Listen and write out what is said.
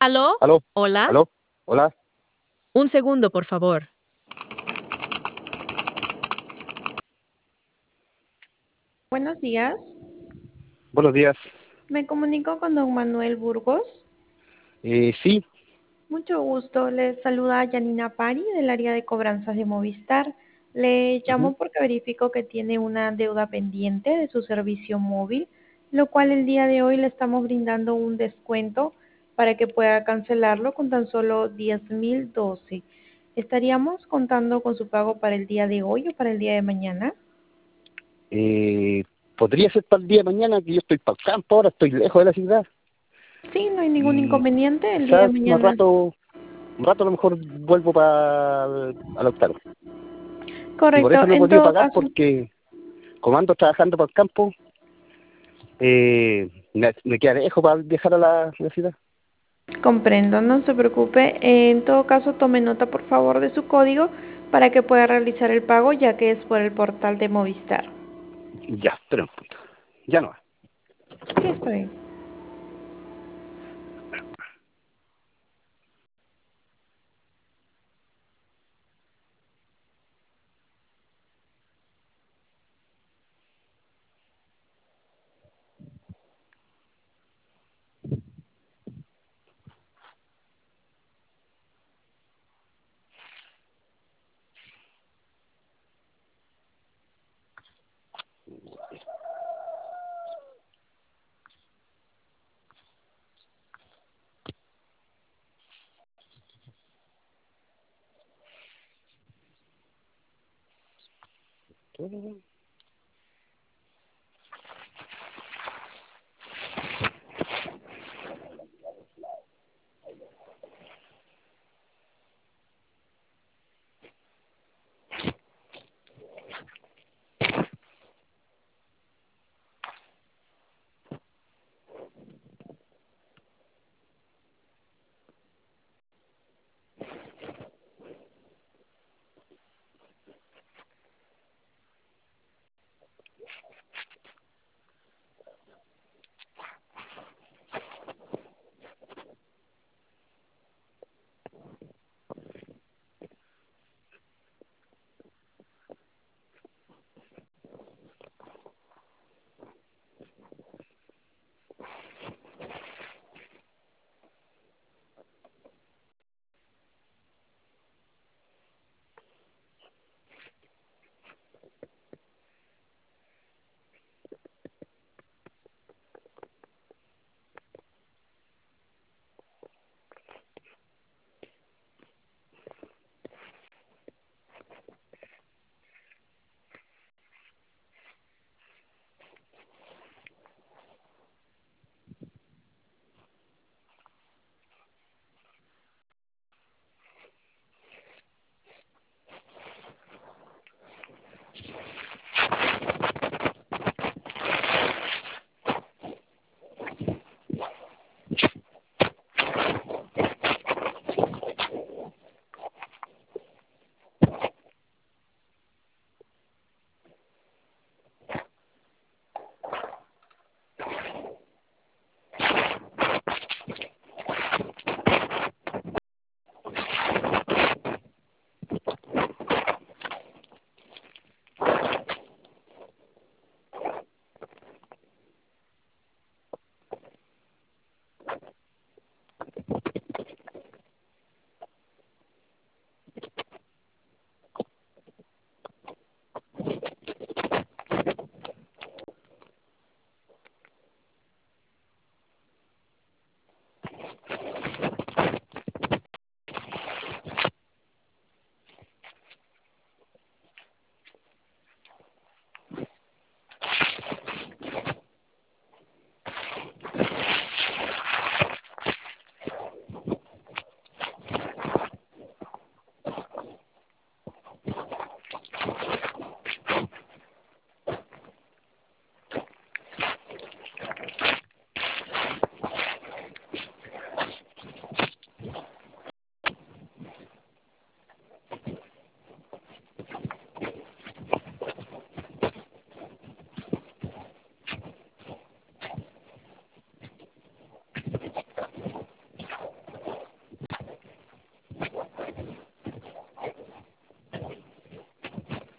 ¿Aló? ¿Aló? ¿Hola? ¿Aló? ¿Hola? Un segundo, por favor. Buenos días, Buenos días. me comunico con don Manuel Burgos. Sí. Mucho gusto, le saluda Janina Pari del área de cobranzas de Movistar. Le Ujú. llamo porque verifico que tiene una deuda pendiente de su servicio móvil, lo cual el día de hoy le estamos brindando un descuento para que pueda cancelarlo con tan solo 10.012. ¿Estaríamos contando con su pago para el día de hoy o para el día de mañana? Eh, Podría ser para el día de mañana, que yo estoy para el campo ahora, estoy lejos de la ciudad. Sí, no hay ningún Y inconveniente. El día de quizás mañana. un rato a lo mejor vuelvo para a Lautaro. Y por Correcto, eso no he en podido todo pagar, caso. porque como ando trabajando para el campo, me queda lejos para viajar a la ciudad. Comprendo, no se preocupe. En todo caso, tome nota por favor de su código para que pueda realizar el pago, ya que es por el portal de Movistar. Ya, pero un punto. Ya no. Sí, está bien. No.